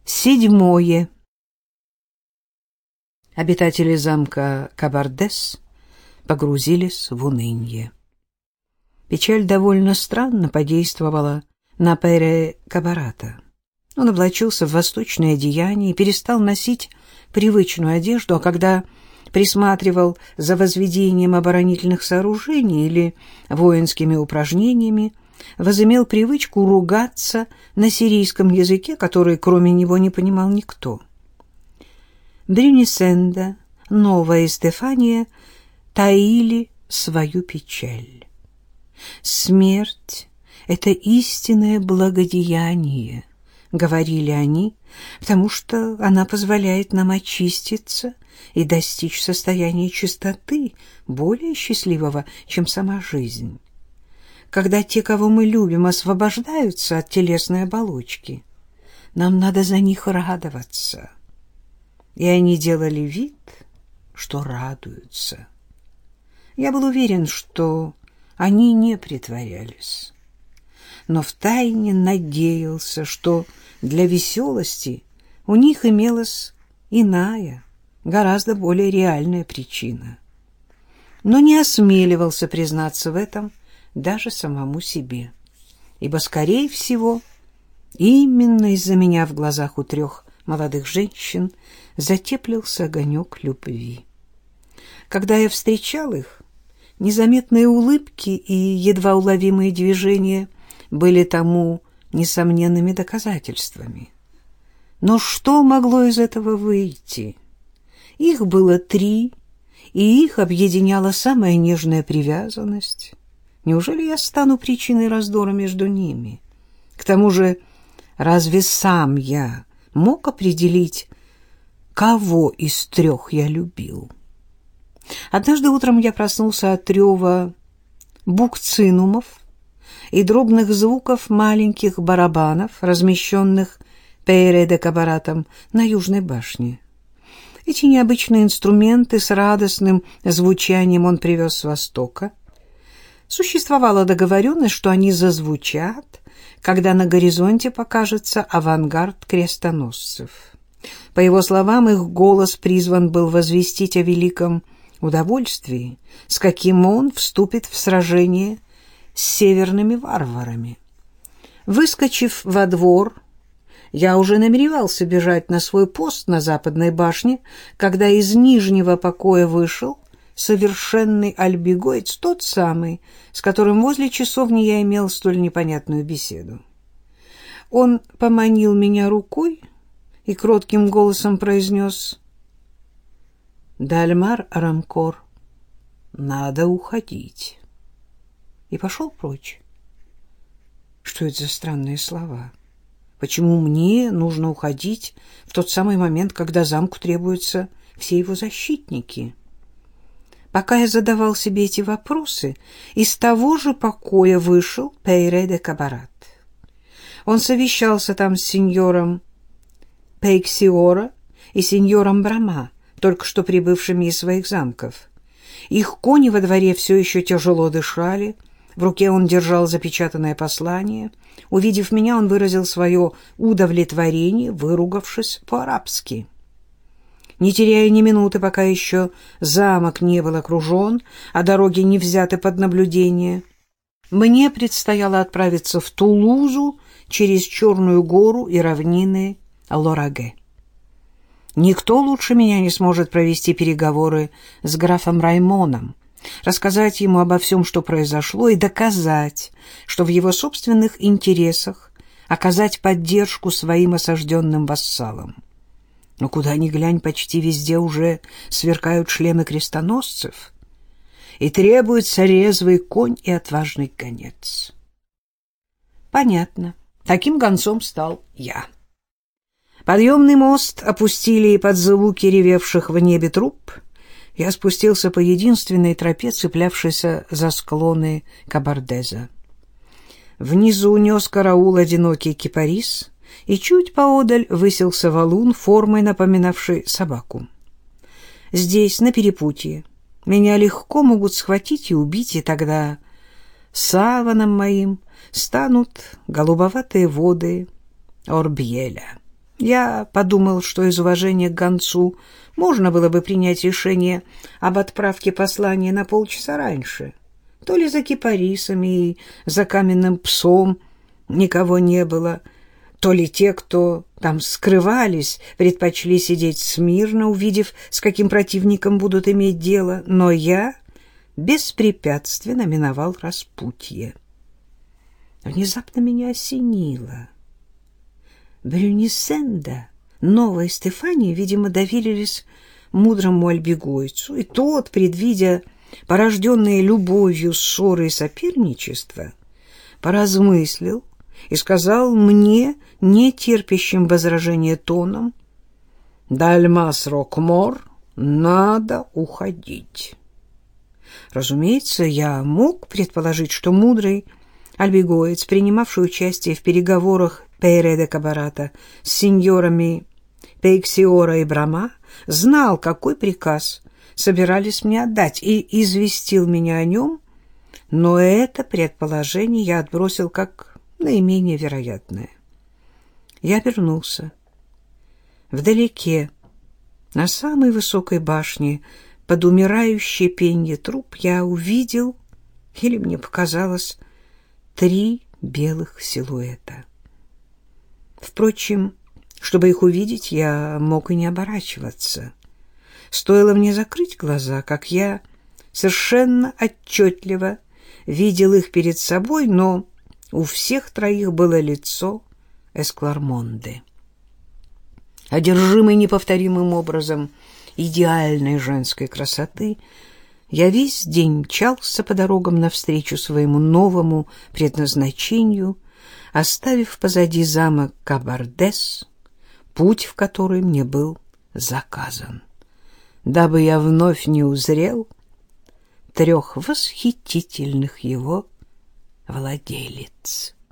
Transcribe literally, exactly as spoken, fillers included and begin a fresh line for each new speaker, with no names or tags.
Седьмое. Обитатели замка Кабардес погрузились в уныние. Печаль довольно странно подействовала на Пэре Кабарата. Он облачился в восточное одеяние и перестал носить привычную одежду, а когда присматривал за возведением оборонительных сооружений или воинскими упражнениями, возымел привычку ругаться на сирийском языке, который кроме него не понимал никто. Брюнисенда, Новая Стефания таили свою печаль. «Смерть — это истинное благодеяние», — говорили они, «потому что она позволяет нам очиститься и достичь состояния чистоты, более счастливого, чем сама жизнь. Когда те, кого мы любим, освобождаются от телесной оболочки, нам надо за них радоваться». И они делали вид, что радуются. Я был уверен, что они не притворялись, но втайне надеялся, что для веселости у них имелась иная, гораздо более реальная причина. Но не осмеливался признаться в этом даже самому себе, ибо, скорее всего, именно из-за меня в глазах у трех молодых женщин затеплился огонек любви. Когда я встречал их, незаметные улыбки и едва уловимые движения были тому несомненными доказательствами. Но что могло из этого выйти? Их было три, и их объединяла самая нежная привязанность. Неужели я стану причиной раздора между ними? К тому же, разве сам я мог определить, кого из трех я любил? Однажды утром я проснулся от рева букцинумов и дробных звуков маленьких барабанов, размещенных Пэре Кабаратом на Южной башне. Эти необычные инструменты с радостным звучанием он привез с Востока. Существовала договоренность, что они зазвучат, когда на горизонте покажется авангард крестоносцев. По его словам, их голос призван был возвестить о великом удовольствии, с каким он вступит в сражение с северными варварами. Выскочив во двор, я уже намеревался бежать на свой пост на западной башне, когда из нижнего покоя вышел совершенный альбегоец, тот самый, с которым возле часовни я имел столь непонятную беседу. Он поманил меня рукой и кротким голосом произнес: «Дальмар Рамкор, надо уходить», и пошел прочь. Что это за странные слова? Почему мне нужно уходить в тот самый момент, когда замку требуются все его защитники? Пока я задавал себе эти вопросы, из того же покоя вышел Пэре Кабарат. Он совещался там с сеньором Пейксиора и сеньором Брама, только что прибывшими из своих замков. Их кони во дворе все еще тяжело дышали, в руке он держал запечатанное послание. Увидев меня, он выразил свое удовлетворение, выругавшись по-арабски. Не теряя ни минуты, пока еще замок не был окружен, а дороги не взяты под наблюдение, мне предстояло отправиться в Тулузу через Черную гору и равнины Лораге. Никто лучше меня не сможет провести переговоры с графом Раймоном, рассказать ему обо всем, что произошло, и доказать, что в его собственных интересах оказать поддержку своим осажденным вассалам. Но куда ни глянь, почти везде уже сверкают шлемы крестоносцев, и требуется резвый конь и отважный гонец. Понятно, таким гонцом стал я. Подъемный мост опустили, и под звуки ревевших в небе труб я спустился по единственной тропе, цеплявшейся за склоны Кабардеза. Внизу нес караул одинокий кипарис, и чуть поодаль высился валун, формой напоминавший собаку. Здесь, на перепутье, меня легко могут схватить и убить, и тогда саваном моим станут голубоватые воды Орбьеля. Я подумал, что из уважения к гонцу можно было бы принять решение об отправке послания на полчаса раньше. То ли за кипарисами и за каменным псом никого не было, то ли те, кто там скрывались, предпочли сидеть смирно, увидев, с каким противником будут иметь дело. Но я беспрепятственно миновал распутье. Внезапно меня осенило. Брюнисенда, новой Стефании, видимо, доверились мудрому альбегойцу, и тот, предвидя порожденные любовью ссоры и соперничества, поразмыслил и сказал мне, не терпящим возражения тоном: «Дальмас Рокмор, надо уходить». Разумеется, я мог предположить, что мудрый альбегоец, принимавший участие в переговорах Пейре де Кабарата с сеньорами Пейксиора и Брама, знал, какой приказ собирались мне отдать, и известил меня о нем, но это предположение я отбросил как наименее вероятное. Я обернулся. Вдалеке, на самой высокой башне, под умирающее пенье труб, я увидел, или мне показалось, три белых силуэта. Впрочем, чтобы их увидеть, я мог и не оборачиваться. Стоило мне закрыть глаза, как я совершенно отчетливо видел их перед собой, но у всех троих было лицо Эсклармонды. Одержимый неповторимым образом идеальной женской красоты, я весь день мчался по дорогам навстречу своему новому предназначению, оставив позади замок Кабардес, путь в который мне был заказан, дабы я вновь не узрел трех восхитительных его владелиц.